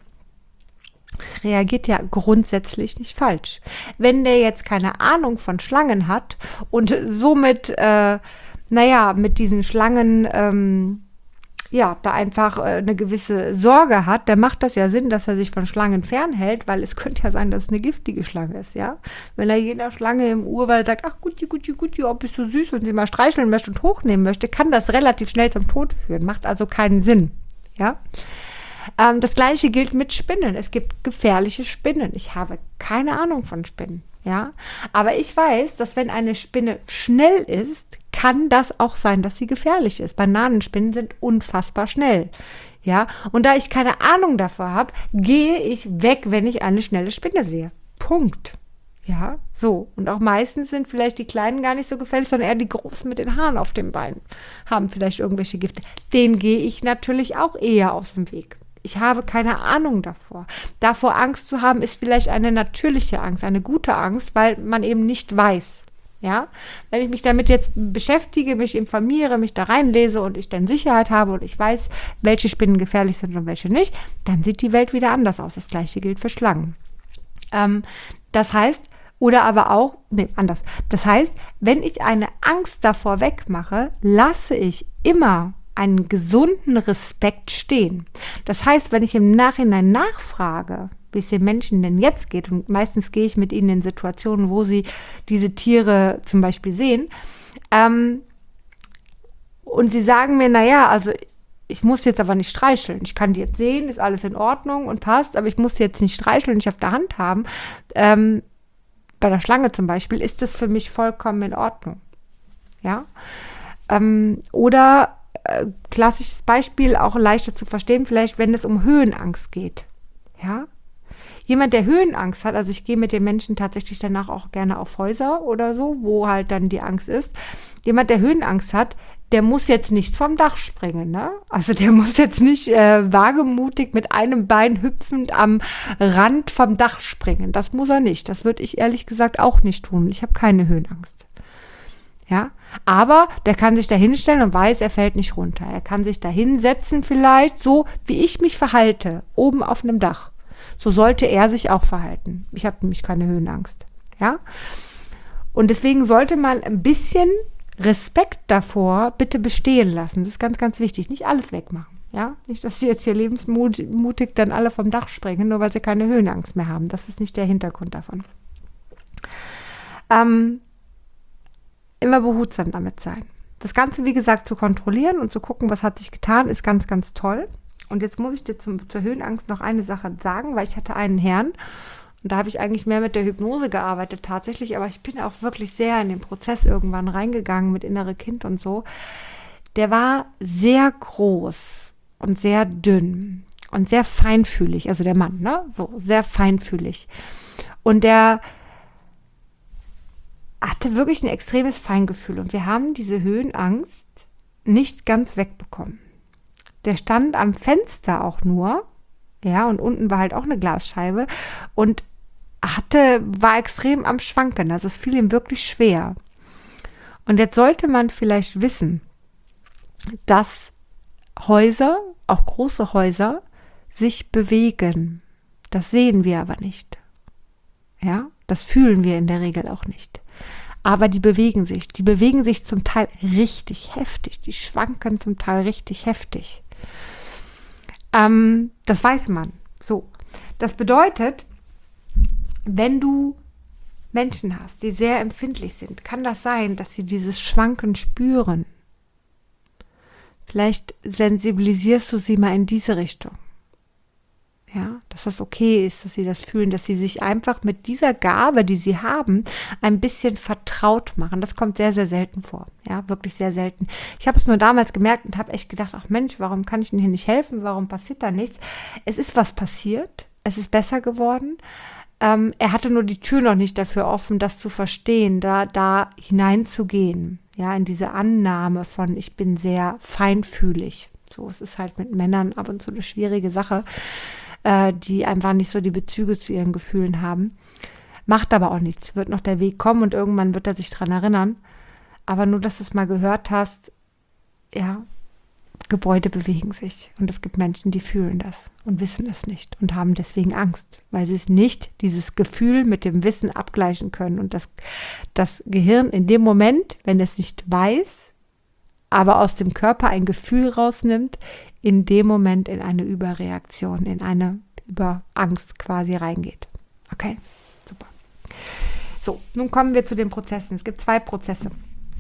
reagiert ja grundsätzlich nicht falsch. Wenn der jetzt keine Ahnung von Schlangen hat und somit, äh, naja, mit diesen Schlangen, ähm, ja, da einfach äh, eine gewisse Sorge hat, dann macht das ja Sinn, dass er sich von Schlangen fernhält, weil es könnte ja sein, dass es eine giftige Schlange ist, ja. Wenn er jeder Schlange im Urwald sagt, ach guti, guti, guti, oh, bist du süß und sie mal streicheln möchte und hochnehmen möchte, kann das relativ schnell zum Tod führen, macht also keinen Sinn, ja. Ähm, das Gleiche gilt mit Spinnen. Es gibt gefährliche Spinnen. Ich habe keine Ahnung von Spinnen, ja. Aber ich weiß, dass wenn eine Spinne schnell ist, kann das auch sein, dass sie gefährlich ist. Bananenspinnen sind unfassbar schnell, ja. Und da ich keine Ahnung davor habe, gehe ich weg, wenn ich eine schnelle Spinne sehe. Punkt. Ja, so. Und auch meistens sind vielleicht die Kleinen gar nicht so gefährlich, sondern eher die Großen mit den Haaren auf den Beinen haben vielleicht irgendwelche Gifte. Denen gehe ich natürlich auch eher aus dem Weg. Ich habe keine Ahnung davor. Davor Angst zu haben, ist vielleicht eine natürliche Angst, eine gute Angst, weil man eben nicht weiß. Ja, wenn ich mich damit jetzt beschäftige, mich informiere, mich da reinlese und ich dann Sicherheit habe und ich weiß, welche Spinnen gefährlich sind und welche nicht, dann sieht die Welt wieder anders aus. Das Gleiche gilt für Schlangen. Ähm, das heißt, oder aber auch, nee, anders. Das heißt, wenn ich eine Angst davor wegmache, lasse ich immer einen gesunden Respekt stehen. Das heißt, wenn ich im Nachhinein nachfrage, wie es den Menschen denn jetzt geht, und meistens gehe ich mit ihnen in Situationen, wo sie diese Tiere zum Beispiel sehen, ähm, und sie sagen mir, naja, also ich muss jetzt aber nicht streicheln. Ich kann die jetzt sehen, ist alles in Ordnung und passt, aber ich muss sie jetzt nicht streicheln, nicht auf der Hand haben. Ähm, bei der Schlange zum Beispiel ist das für mich vollkommen in Ordnung. Ja? Ähm, oder äh, klassisches Beispiel, auch leichter zu verstehen, vielleicht wenn es um Höhenangst geht. Ja? Jemand, der Höhenangst hat, also ich gehe mit den Menschen tatsächlich danach auch gerne auf Häuser oder so, wo halt dann die Angst ist. Jemand, der Höhenangst hat, der muss jetzt nicht vom Dach springen, ne? Also der muss jetzt nicht äh, wagemutig mit einem Bein hüpfend am Rand vom Dach springen. Das muss er nicht. Das würde ich ehrlich gesagt auch nicht tun. Ich habe keine Höhenangst. Ja, aber der kann sich da hinstellen und weiß, er fällt nicht runter. Er kann sich da hinsetzen vielleicht, so wie ich mich verhalte, oben auf einem Dach. So sollte er sich auch verhalten. Ich habe nämlich keine Höhenangst. Ja, und deswegen sollte man ein bisschen Respekt davor bitte bestehen lassen. Das ist ganz, ganz wichtig. Nicht alles wegmachen. Ja, nicht, dass sie jetzt hier lebensmutig dann alle vom Dach springen, nur weil sie keine Höhenangst mehr haben. Das ist nicht der Hintergrund davon. Ähm, immer behutsam damit sein. Das Ganze, wie gesagt, zu kontrollieren und zu gucken, was hat sich getan, ist ganz, ganz toll. Und jetzt muss ich dir zum, zur Höhenangst noch eine Sache sagen, weil ich hatte einen Herrn, und da habe ich eigentlich mehr mit der Hypnose gearbeitet tatsächlich, aber ich bin auch wirklich sehr in den Prozess irgendwann reingegangen mit innere Kind und so. Der war sehr groß und sehr dünn und sehr feinfühlig, also der Mann, ne? So, sehr feinfühlig. Und der hatte wirklich ein extremes Feingefühl und wir haben diese Höhenangst nicht ganz wegbekommen. Der stand am Fenster auch nur, ja, und unten war halt auch eine Glasscheibe und hatte, war extrem am Schwanken, also es fiel ihm wirklich schwer. Und jetzt sollte man vielleicht wissen, dass Häuser, auch große Häuser, sich bewegen. Das sehen wir aber nicht. Ja, das fühlen wir in der Regel auch nicht. Aber die bewegen sich. Die bewegen sich zum Teil richtig heftig. Die schwanken zum Teil richtig heftig. Ähm, das weiß man. So. Das bedeutet, wenn du Menschen hast, die sehr empfindlich sind, kann das sein, dass sie dieses Schwanken spüren. Vielleicht sensibilisierst du sie mal in diese Richtung. Ja, dass das okay ist, dass sie das fühlen, dass sie sich einfach mit dieser Gabe, die sie haben, ein bisschen vertraut machen. Das kommt sehr, sehr selten vor. Ja, wirklich sehr selten. Ich habe es nur damals gemerkt und habe echt gedacht, ach Mensch, warum kann ich Ihnen hier nicht helfen? Warum passiert da nichts? Es ist was passiert. Es ist besser geworden. Ähm, er hatte nur die Tür noch nicht dafür offen, das zu verstehen, da, da hineinzugehen. Ja, in diese Annahme von, ich bin sehr feinfühlig. So, es ist halt mit Männern ab und zu eine schwierige Sache, äh, die einfach nicht so die Bezüge zu ihren Gefühlen haben. Macht aber auch nichts. Wird noch der Weg kommen und irgendwann wird er sich dran erinnern. Aber nur, dass du es mal gehört hast, ja, Gebäude bewegen sich. Und es gibt Menschen, die fühlen das und wissen es nicht und haben deswegen Angst, weil sie es nicht, dieses Gefühl mit dem Wissen abgleichen können. Und das, das Gehirn in dem Moment, wenn es nicht weiß, aber aus dem Körper ein Gefühl rausnimmt, in dem Moment in eine Überreaktion, in eine Überangst quasi reingeht. Okay, super. So, nun kommen wir zu den Prozessen. Es gibt zwei Prozesse.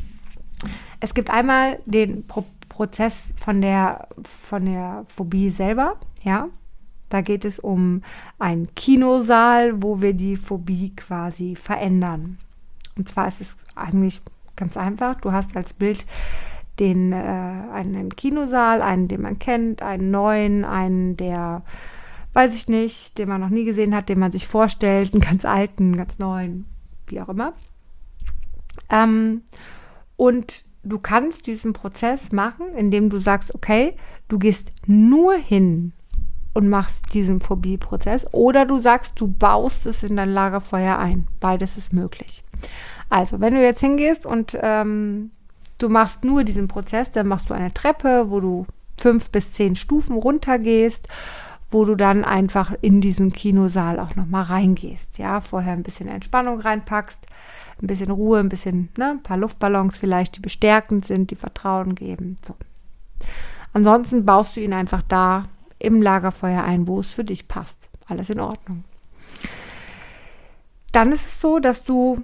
Es gibt einmal den Pro- Prozess von der, von der Phobie selber, ja. Da geht es um einen Kinosaal, wo wir die Phobie quasi verändern. Und zwar ist es eigentlich ganz einfach. Du hast als Bild den, äh, einen Kinosaal, einen, den man kennt, einen neuen, einen, der, weiß ich nicht, den man noch nie gesehen hat, den man sich vorstellt, einen ganz alten, ganz neuen, wie auch immer. Ähm, und du kannst diesen Prozess machen, indem du sagst, okay, du gehst nur hin und machst diesen Phobie-Prozess oder du sagst, du baust es in dein Lagerfeuer ein. Beides ist möglich. Also, wenn du jetzt hingehst und ähm, du machst nur diesen Prozess, dann machst du eine Treppe, wo du fünf bis zehn Stufen runtergehst, wo du dann einfach in diesen Kinosaal auch nochmal reingehst. Ja, vorher ein bisschen Entspannung reinpackst, ein bisschen Ruhe, ein bisschen, ne, ein paar Luftballons vielleicht, die bestärkend sind, die Vertrauen geben. So. Ansonsten baust du ihn einfach da im Lagerfeuer ein, wo es für dich passt. Alles in Ordnung. Dann ist es so, dass du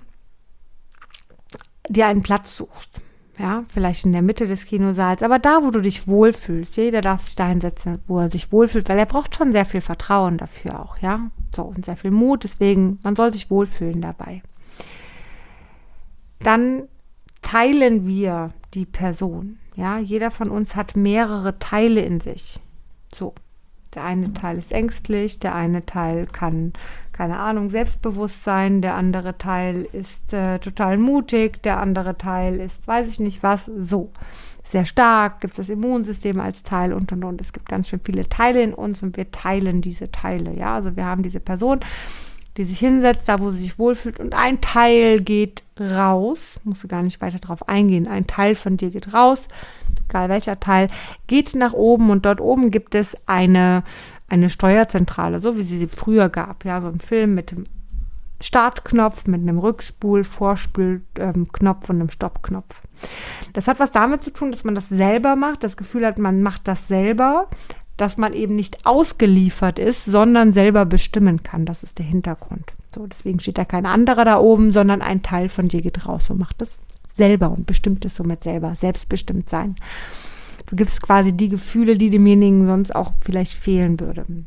dir einen Platz suchst. Ja, vielleicht in der Mitte des Kinosaals, aber da, wo du dich wohlfühlst. Jeder darf sich da hinsetzen, wo er sich wohlfühlt, weil er braucht schon sehr viel Vertrauen dafür auch, ja. So, und sehr viel Mut, deswegen, man soll sich wohlfühlen dabei. Dann teilen wir die Person. Ja, jeder von uns hat mehrere Teile in sich. So, der eine Teil ist ängstlich, der eine Teil kann, keine Ahnung, selbstbewusst sein, der andere Teil ist äh, total mutig, der andere Teil ist, weiß ich nicht was, so. Sehr stark, gibt es das Immunsystem als Teil und und und. Es gibt ganz schön viele Teile in uns und wir teilen diese Teile. Ja, also wir haben diese Person, die sich hinsetzt, da wo sie sich wohlfühlt und ein Teil geht raus, musst du gar nicht weiter drauf eingehen, ein Teil von dir geht raus, egal welcher Teil, geht nach oben und dort oben gibt es eine, eine Steuerzentrale, so wie sie früher gab, ja, so ein Film mit dem Startknopf, mit einem Rückspul-, Vorspulknopf und einem Stoppknopf. Das hat was damit zu tun, dass man das selber macht, das Gefühl hat, man macht das selber, dass man eben nicht ausgeliefert ist, sondern selber bestimmen kann. Das ist der Hintergrund. So, deswegen steht da kein anderer da oben, sondern ein Teil von dir geht raus und macht das selber und bestimmt es somit selber, selbstbestimmt sein. Du gibst quasi die Gefühle, die demjenigen sonst auch vielleicht fehlen würden.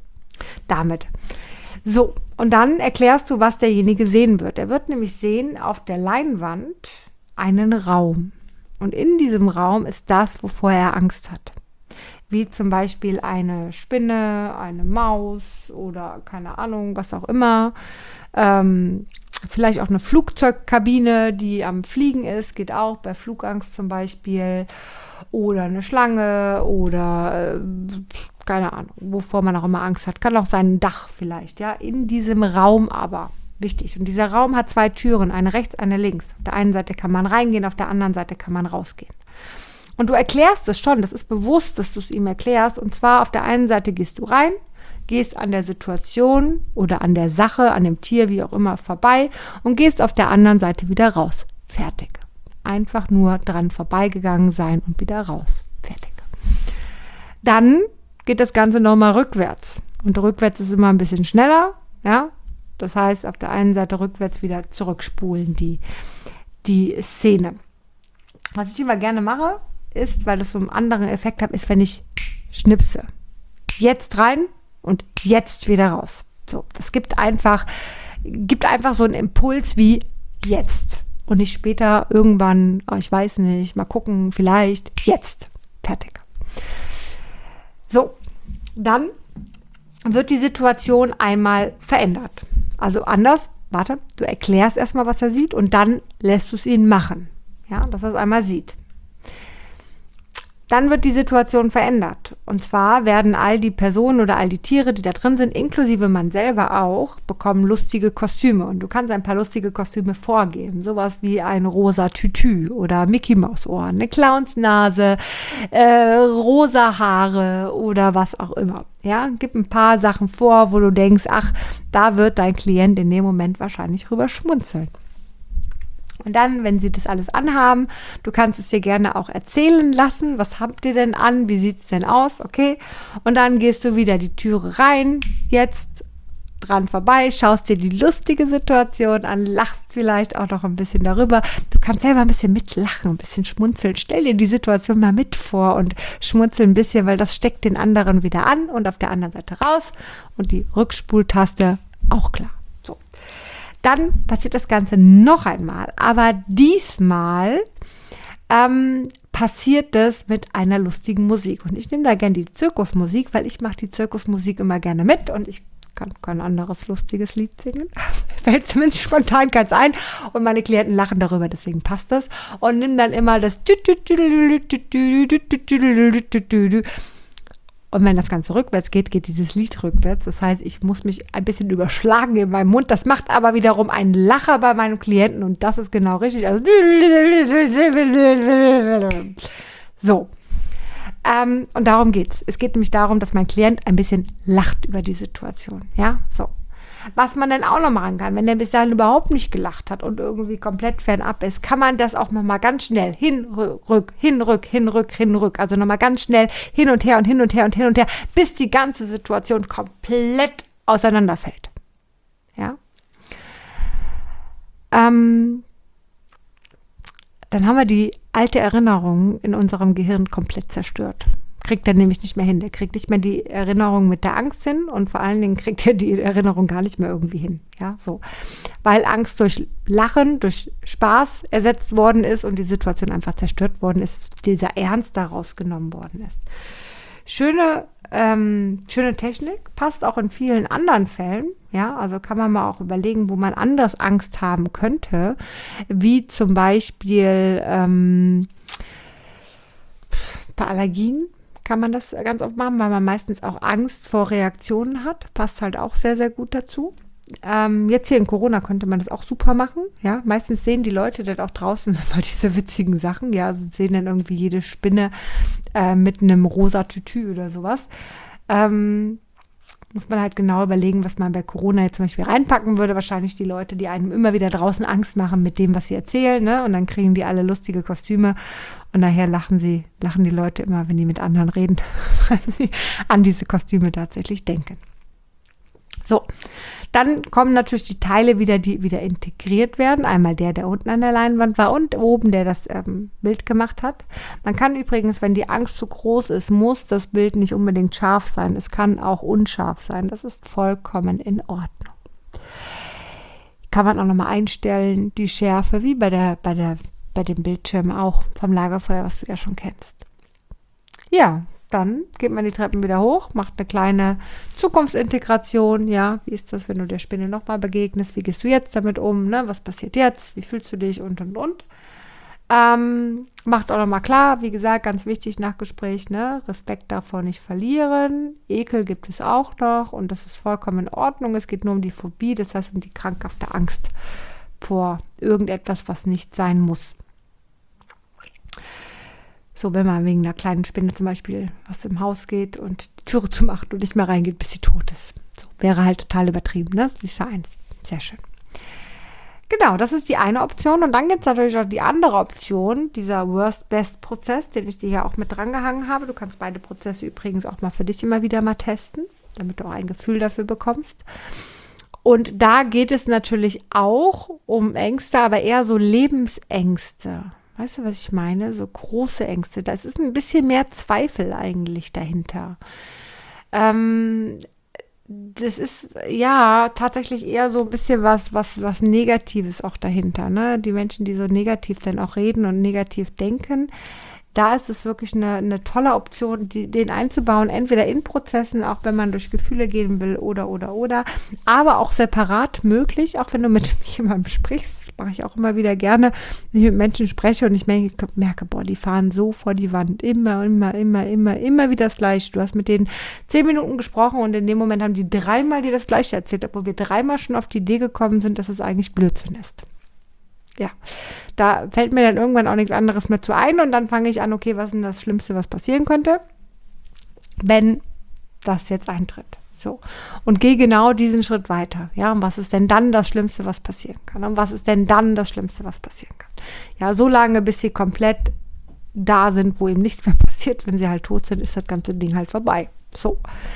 Damit. So, und dann erklärst du, was derjenige sehen wird. Er wird nämlich sehen auf der Leinwand einen Raum. Und in diesem Raum ist das, wovor er Angst hat. Wie zum Beispiel eine Spinne, eine Maus oder keine Ahnung, was auch immer. Ähm, vielleicht auch eine Flugzeugkabine, die am Fliegen ist, geht auch bei Flugangst zum Beispiel. Oder eine Schlange oder äh, keine Ahnung, wovor man auch immer Angst hat. Kann auch sein ein Dach vielleicht, ja, in diesem Raum aber. Wichtig. Und dieser Raum hat zwei Türen, eine rechts, eine links. Auf der einen Seite kann man reingehen, auf der anderen Seite kann man rausgehen. Und du erklärst es schon, das ist bewusst, dass du es ihm erklärst. Und zwar auf der einen Seite gehst du rein, gehst an der Situation oder an der Sache, an dem Tier, wie auch immer, vorbei und gehst auf der anderen Seite wieder raus. Fertig. Einfach nur dran vorbeigegangen sein und wieder raus. Fertig. Dann geht das Ganze nochmal rückwärts. Und rückwärts ist immer ein bisschen schneller, ja. Das heißt, auf der einen Seite rückwärts wieder zurückspulen, die, die Szene. Was ich immer gerne mache, ist, weil das so einen anderen Effekt hat, ist, wenn ich schnipse. Jetzt rein und jetzt wieder raus. So, das gibt einfach, gibt einfach so einen Impuls wie jetzt. Und nicht später irgendwann, oh, ich weiß nicht, mal gucken, vielleicht, jetzt. Fertig. So, dann wird die Situation einmal verändert. Also anders, warte, du erklärst erstmal, was er sieht und dann lässt du es ihn machen. Ja, dass er es einmal sieht. Dann wird die Situation verändert. Und zwar werden all die Personen oder all die Tiere, die da drin sind, inklusive man selber auch, bekommen lustige Kostüme. Und du kannst ein paar lustige Kostüme vorgeben. Sowas wie ein rosa Tütü oder Mickey Maus Ohren, eine Clownsnase, äh, rosa Haare oder was auch immer. Ja, gib ein paar Sachen vor, wo du denkst, ach, da wird dein Klient in dem Moment wahrscheinlich rüber schmunzeln. Und dann, wenn sie das alles anhaben, du kannst es dir gerne auch erzählen lassen. Was habt ihr denn an? Wie sieht es denn aus? Okay. Und dann gehst du wieder die Türe rein, jetzt dran vorbei, schaust dir die lustige Situation an, lachst vielleicht auch noch ein bisschen darüber. Du kannst selber ein bisschen mitlachen, ein bisschen schmunzeln. Stell dir die Situation mal mit vor und schmunzel ein bisschen, weil das steckt den anderen wieder an und auf der anderen Seite raus. Und die Rückspultaste auch klar. So. Dann passiert das Ganze noch einmal, aber diesmal ähm, passiert das mit einer lustigen Musik. Und ich nehme da gerne die Zirkusmusik, weil ich mache die Zirkusmusik immer gerne mit und ich kann kein anderes lustiges Lied singen. Fällt zumindest spontan ganz ein und meine Klienten lachen darüber, deswegen passt das. Und nimm dann immer das und wenn das Ganze rückwärts geht, geht dieses Lied rückwärts. Das heißt, ich muss mich ein bisschen überschlagen in meinem Mund. Das macht aber wiederum einen Lacher bei meinem Klienten und das ist genau richtig. Also so. Ähm, und darum geht's. Es geht nämlich darum, dass mein Klient ein bisschen lacht über die Situation. Ja, so. Was man dann auch noch machen kann, wenn der bis dahin überhaupt nicht gelacht hat und irgendwie komplett fernab ist, kann man das auch nochmal ganz schnell hin, rück, hin, rück, hin, rück, hin, rück. Also nochmal ganz schnell hin und her und hin und her und hin und her, bis die ganze Situation komplett auseinanderfällt. Ja. Ähm, dann haben wir die alte Erinnerung in unserem Gehirn komplett zerstört. kriegt er nämlich nicht mehr hin. Der kriegt nicht mehr die Erinnerung mit der Angst hin und vor allen Dingen kriegt er die Erinnerung gar nicht mehr irgendwie hin. Ja, so. Weil Angst durch Lachen, durch Spaß ersetzt worden ist und die Situation einfach zerstört worden ist, dieser Ernst daraus genommen worden ist. Schöne, ähm, schöne Technik, passt auch in vielen anderen Fällen. Ja, also kann man mal auch überlegen, wo man anders Angst haben könnte, wie zum Beispiel ähm, bei Allergien kann man das ganz oft machen, weil man meistens auch Angst vor Reaktionen hat. Passt halt auch sehr, sehr gut dazu. Ähm, jetzt hier in Corona könnte man das auch super machen. Ja, meistens sehen die Leute dann auch draußen mal diese witzigen Sachen. Ja, also sehen dann irgendwie jede Spinne äh, mit einem rosa Tütü oder sowas. Ähm, muss man halt genau überlegen, was man bei Corona jetzt zum Beispiel reinpacken würde. Wahrscheinlich die Leute, die einem immer wieder draußen Angst machen mit dem, was sie erzählen, ne? Und dann kriegen die alle lustige Kostüme und nachher lachen sie, lachen die Leute immer, wenn die mit anderen reden, weil sie an diese Kostüme tatsächlich denken. So, dann kommen natürlich die Teile wieder, die wieder integriert werden. Einmal der, der unten an der Leinwand war und oben, der das ähm, Bild gemacht hat. Man kann übrigens, wenn die Angst zu groß ist, muss das Bild nicht unbedingt scharf sein. Es kann auch unscharf sein. Das ist vollkommen in Ordnung. Kann man auch nochmal einstellen, die Schärfe, wie bei der, bei der, bei dem Bildschirm auch vom Lagerfeuer, was du ja schon kennst. Ja, dann geht man die Treppen wieder hoch, macht eine kleine Zukunftsintegration. Ja, wie ist das, wenn du der Spinne nochmal begegnest? Wie gehst du jetzt damit um? Ne? Was passiert jetzt? Wie fühlst du dich? Und, und, und. Ähm, macht auch nochmal klar, wie gesagt, ganz wichtig nach Gespräch, ne? Respekt davor nicht verlieren. Ekel gibt es auch noch und das ist vollkommen in Ordnung. Es geht nur um die Phobie, das heißt um die krankhafte Angst vor irgendetwas, was nicht sein muss. So, wenn man wegen einer kleinen Spinne zum Beispiel aus dem Haus geht und die Türe zumacht und nicht mehr reingeht, bis sie tot ist. So, wäre halt total übertrieben, ne? Das ist ja eins. Sehr schön. Genau, das ist die eine Option. Und dann gibt es natürlich auch die andere Option, dieser Worst-Best-Prozess, den ich dir hier auch mit drangehangen habe. Du kannst beide Prozesse übrigens auch mal für dich immer wieder mal testen, damit du auch ein Gefühl dafür bekommst. Und da geht es natürlich auch um Ängste, aber eher so Lebensängste. Weißt du, was ich meine? So große Ängste. Da ist ein bisschen mehr Zweifel eigentlich dahinter. Ähm, das ist ja tatsächlich eher so ein bisschen was, was, was Negatives auch dahinter. Ne? Die Menschen, die so negativ dann auch reden und negativ denken, da ist es wirklich eine, eine tolle Option, die, den einzubauen, entweder in Prozessen, auch wenn man durch Gefühle gehen will oder, oder, oder, aber auch separat möglich, auch wenn du mit jemandem sprichst, mache ich auch immer wieder gerne, wenn ich mit Menschen spreche und ich merke, merke, boah, die fahren so vor die Wand, immer, immer, immer, immer, immer wieder das Gleiche. Du hast mit denen zehn Minuten gesprochen und in dem Moment haben die dreimal dir das Gleiche erzählt, obwohl wir dreimal schon auf die Idee gekommen sind, dass es eigentlich Blödsinn ist. Ja, da fällt mir dann irgendwann auch nichts anderes mehr zu ein und dann fange ich an, okay, was ist denn das Schlimmste, was passieren könnte, wenn das jetzt eintritt. So, und gehe genau diesen Schritt weiter. Ja, und was ist denn dann das Schlimmste, was passieren kann? Und was ist denn dann das Schlimmste, was passieren kann? Ja, so lange, bis sie komplett da sind, wo eben nichts mehr passiert. Wenn sie halt tot sind, ist das ganze Ding halt vorbei. So.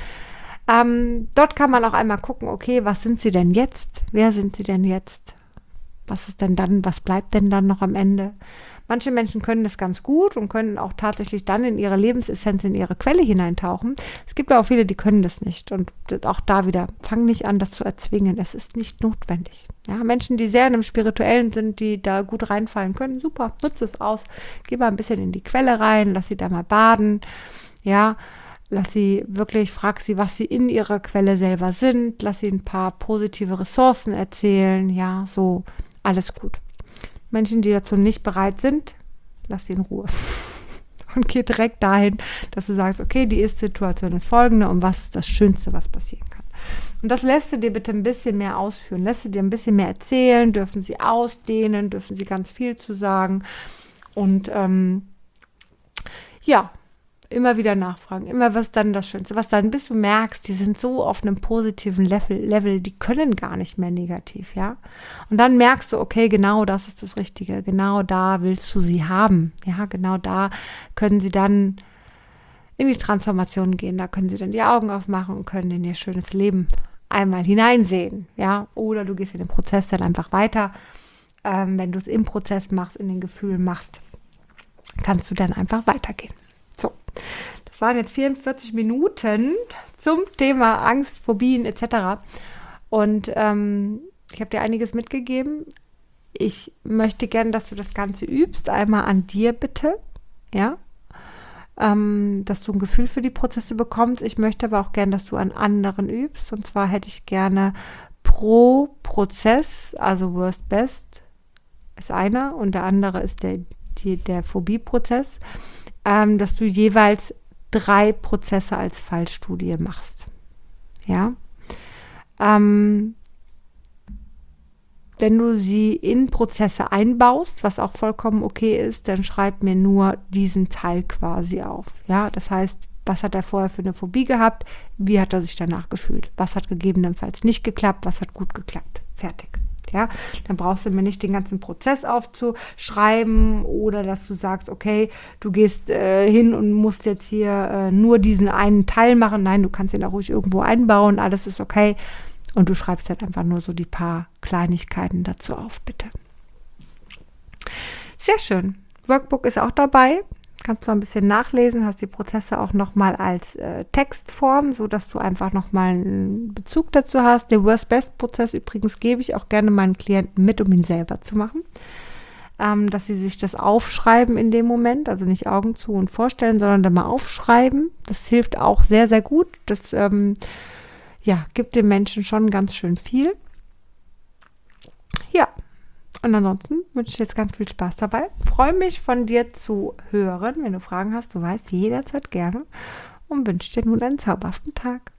Ähm, dort kann man auch einmal gucken, okay, was sind sie denn jetzt? Wer sind sie denn jetzt? Was ist denn dann, was bleibt denn dann noch am Ende? Manche Menschen können das ganz gut und können auch tatsächlich dann in ihre Lebensessenz, in ihre Quelle hineintauchen. Es gibt aber auch viele, die können das nicht. Und auch da wieder, fang nicht an, das zu erzwingen. Es ist nicht notwendig. Ja, Menschen, die sehr in einem Spirituellen sind, die da gut reinfallen können, super, nutze es aus. Geh mal ein bisschen in die Quelle rein, lass sie da mal baden. Ja, lass sie wirklich, frag sie, was sie in ihrer Quelle selber sind. Lass sie ein paar positive Ressourcen erzählen. Ja, so. Alles gut. Menschen, die dazu nicht bereit sind, lass sie in Ruhe. Und geh direkt dahin, dass du sagst, okay, die Ist-Situation ist folgende und was ist das Schönste, was passieren kann. Und das lässt du dir bitte ein bisschen mehr ausführen, lässt du dir ein bisschen mehr erzählen, dürfen sie ausdehnen, dürfen sie ganz viel zu sagen. Und ähm, ja, immer wieder nachfragen, immer was dann das Schönste, was dann, bis du merkst, die sind so auf einem positiven Level, Level, die können gar nicht mehr negativ, ja. Und dann merkst du, okay, genau das ist das Richtige, genau da willst du sie haben, ja, genau da können sie dann in die Transformation gehen, da können sie dann die Augen aufmachen und können in ihr schönes Leben einmal hineinsehen, ja, oder du gehst in den Prozess dann einfach weiter, ähm, wenn du es im Prozess machst, in den Gefühlen machst, kannst du dann einfach weitergehen. So, Es waren jetzt vierundvierzig Minuten zum Thema Angst, Phobien et cetera. Und ähm, ich habe dir einiges mitgegeben. Ich möchte gerne, dass du das Ganze übst. Einmal an dir bitte, ja, ähm, dass du ein Gefühl für die Prozesse bekommst. Ich möchte aber auch gerne, dass du an anderen übst. Und zwar hätte ich gerne pro Prozess, also Worst Best ist einer und der andere ist der, die, der Phobie-Prozess, ähm, dass du jeweils drei Prozesse als Fallstudie machst. Ja. Ähm, Wenn du sie in Prozesse einbaust, was auch vollkommen okay ist, dann schreib mir nur diesen Teil quasi auf. Ja, das heißt, was hat er vorher für eine Phobie gehabt? Wie hat er sich danach gefühlt? Was hat gegebenenfalls nicht geklappt? Was hat gut geklappt? Fertig. Ja, dann brauchst du mir nicht den ganzen Prozess aufzuschreiben oder dass du sagst, okay, du gehst äh, hin und musst jetzt hier äh, nur diesen einen Teil machen. Nein, du kannst ihn auch ruhig irgendwo einbauen. Alles ist okay. Und du schreibst halt einfach nur so die paar Kleinigkeiten dazu auf, bitte. Sehr schön. Workbook ist auch dabei. Kannst du ein bisschen nachlesen, hast die Prozesse auch nochmal als äh, Textform, sodass du einfach nochmal einen Bezug dazu hast. Den Worst-Best-Prozess übrigens gebe ich auch gerne meinen Klienten mit, um ihn selber zu machen. Ähm, dass sie sich das aufschreiben in dem Moment, also nicht Augen zu und vorstellen, sondern dann mal aufschreiben. Das hilft auch sehr, sehr gut. Das ähm, ja, gibt den Menschen schon ganz schön viel. Ja, und ansonsten wünsche ich dir jetzt ganz viel Spaß dabei. Freue mich, von dir zu hören. Wenn du Fragen hast, du weißt, jederzeit gerne. Und wünsche dir nun einen zauberhaften Tag.